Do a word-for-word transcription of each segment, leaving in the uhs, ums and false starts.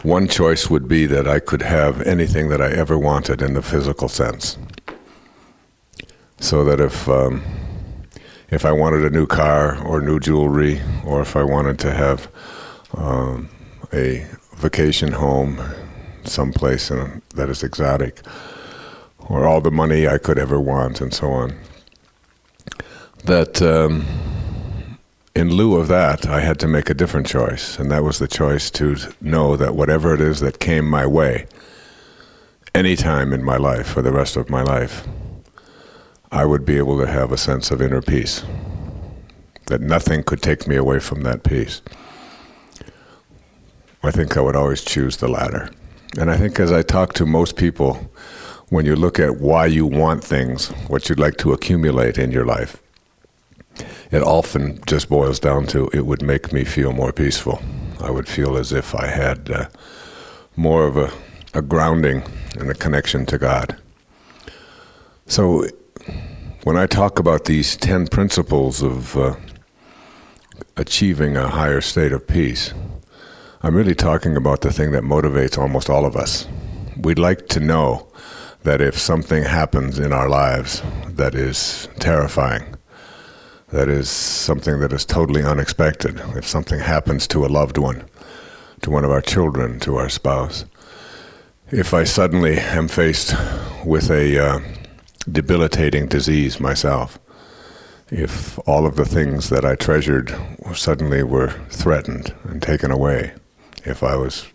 One choice would be that I could have anything that I ever wanted in the physical sense. So that if um, if I wanted a new car or new jewelry, or if I wanted to have um, a vacation home someplace in, that is exotic, or all the money I could ever want, and so on, that um, in lieu of that, I had to make a different choice, and that was the choice to know that whatever it is that came my way, any time in my life, for the rest of my life, I would be able to have a sense of inner peace, that nothing could take me away from that peace. I think I would always choose the latter. And I think as I talk to most people, when you look at why you want things, what you'd like to accumulate in your life, it often just boils down to, it would make me feel more peaceful. I would feel as if I had uh, more of a, a grounding and a connection to God. So when I talk about these ten principles of uh, achieving a higher state of peace, I'm really talking about the thing that motivates almost all of us. We'd like to know that if something happens in our lives that is terrifying, that is something that is totally unexpected, if something happens to a loved one, to one of our children, to our spouse, if I suddenly am faced with a uh, debilitating disease myself, if all of the things that I treasured suddenly were threatened and taken away, if I was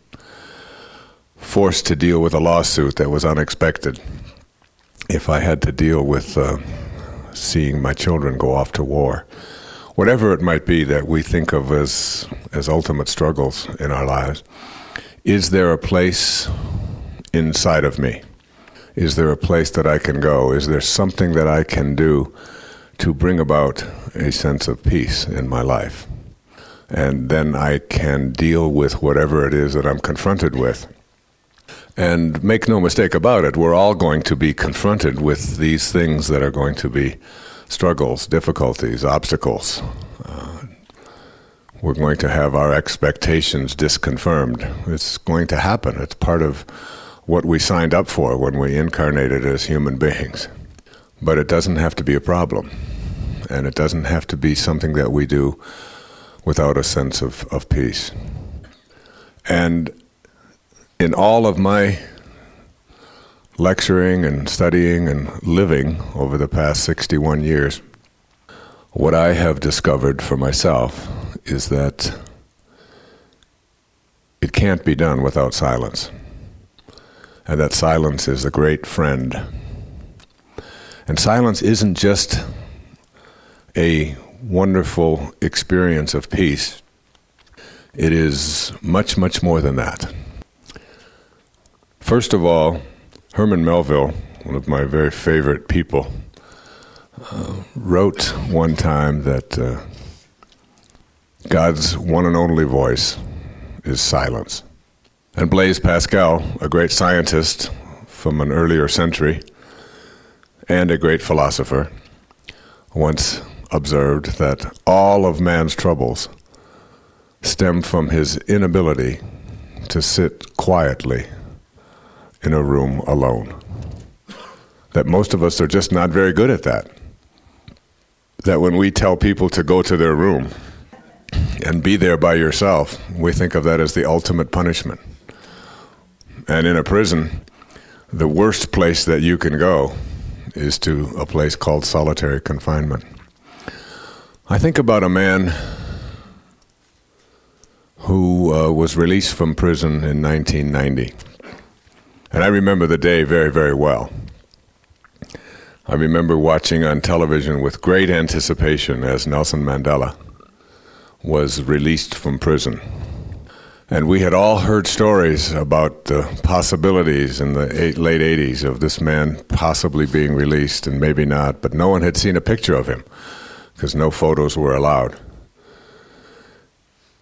forced to deal with a lawsuit that was unexpected, if I had to deal with uh, seeing my children go off to war, whatever it might be that we think of as as ultimate struggles in our lives, is there a place inside of me? Is there a place that I can go? Is there something that I can do to bring about a sense of peace in my life? And then I can deal with whatever it is that I'm confronted with. And make no mistake about it, we're all going to be confronted with these things that are going to be struggles, difficulties, obstacles. Uh, we're going to have our expectations disconfirmed. It's going to happen. It's part of what we signed up for when we incarnated as human beings. But it doesn't have to be a problem. And it doesn't have to be something that we do without a sense of, of peace. And in all of my lecturing and studying and living over the past sixty-one years, what I have discovered for myself is that it can't be done without silence. And that silence is a great friend. And silence isn't just a wonderful experience of peace. It is much, much more than that. First of all, Herman Melville, one of my very favorite people, uh, wrote one time that uh, God's one and only voice is silence. And Blaise Pascal, a great scientist from an earlier century and a great philosopher, once observed that all of man's troubles stem from his inability to sit quietly in a room alone. That most of us are just not very good at that. That when we tell people to go to their room and be there by yourself, we think of that as the ultimate punishment. And in a prison, the worst place that you can go is to a place called solitary confinement. I think about a man who uh, was released from prison in nineteen ninety. And I remember the day very, very well. I remember watching on television with great anticipation as Nelson Mandela was released from prison. And we had all heard stories about the possibilities in the eight, late eighties of this man possibly being released and maybe not, but no one had seen a picture of him because no photos were allowed.